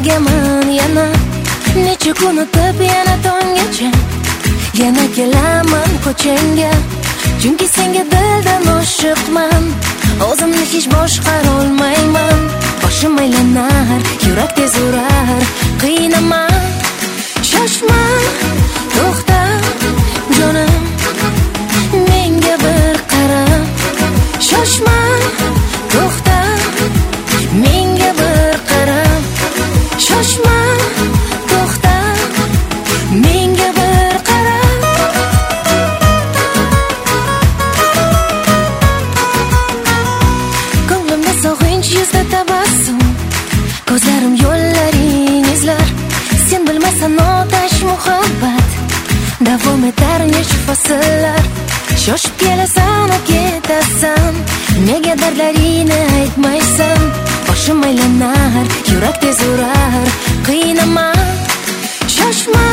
birgaman yana. Necha kun o'tib yana tonggacha yana kelaman ko'changga. Chunki senga dildan oshiqman, o'zimni hech boshqara olmayman. Boshim aylanar, yurak tez urar, qiynama, shoshma, to'xta, jonim, menga bir qara. Shoshma, to'xta, menga bir qara. Shoshma, to'xta, menga bir qara. Ko'nglimda sog'inch, yuzda tabassum, ko'zlarim yo'llaring izlar. Sen bilmasan otash muhabbat davom etar necha fasllar. Shoshib kelasan, ketasan, nega dardlaringni aytmaysan? Boshim aylanar, yurak tez urar, qiynama, shoshma,